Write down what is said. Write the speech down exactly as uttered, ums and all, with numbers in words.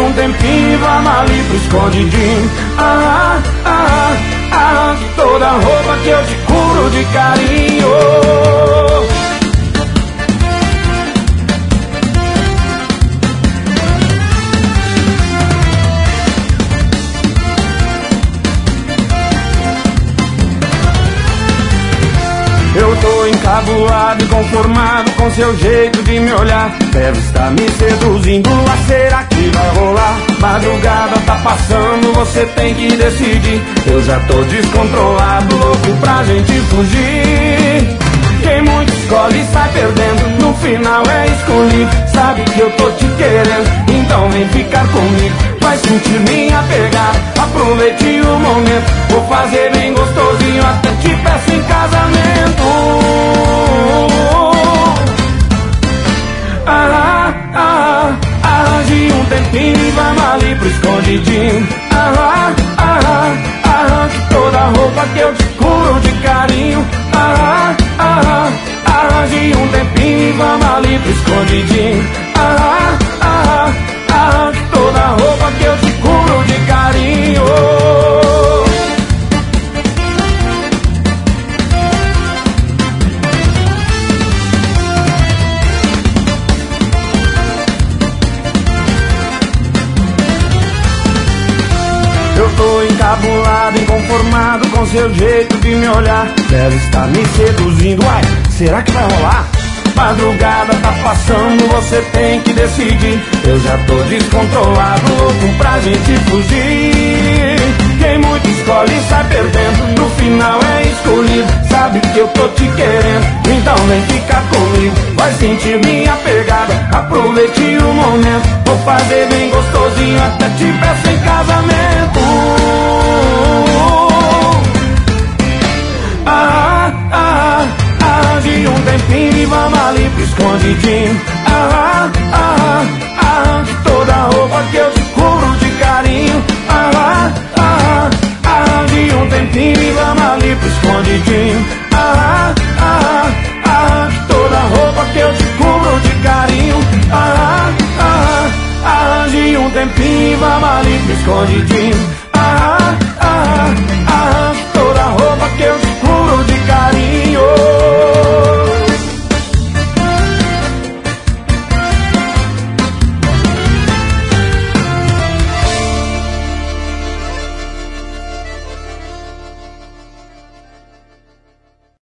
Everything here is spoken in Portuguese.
um tempinho e vamos ali pro escondidinho. Ah, ah, arranque toda a roupa que eu te curo de carinho. Eu tô encabulado e conformado com seu jeito de me olhar. Deve estar me seduzindo, ah, será que vai rolar? Madrugada tá passando, você tem que decidir. Eu já tô descontrolado, louco pra gente fugir. Quem muito escolhe sai perdendo, no final é escolhido. Sabe que eu tô te querendo, então vem ficar comigo. Vai sentir minha pegada, aproveite o momento. Vou fazer bem gostosinho, até te peço em casamento. Ah, ah, arranje um tempinho e vamos ali pro escondidinho. Ah, ah, arranque toda a roupa que eu te curo de carinho. Ah, ah, arranje um tempinho e vamos ali pro escondidinho. Ah, ah, arranque toda a roupa que eu te curo de carinho. Eu tô encabulado, inconformado com seu jeito de me olhar. Deve estar me seduzindo, uai, será que vai rolar? Madrugada tá passando, você tem que decidir. Eu já tô descontrolado, louco pra gente fugir. Quem muito escolhe sai perdendo, no final é escolhido. Sabe que eu tô te querendo, então vem ficar comigo. Vai sentir minha pegada, aproveite o momento. Vou fazer bem gostosinho, até te peço em casamento. Ah, ah, arranje um tempinho e vamos ali pro escondidinho. Ah, ah, arranque toda a roupa que eu te curo de carinho. Ah, ah, arranje um tempinho e vamos ali pro escondidinho. Ah, ah, arranque toda a roupa que eu te curo de carinho. Ah, ah, arranje um tempinho e vamos ali pro escondidinho.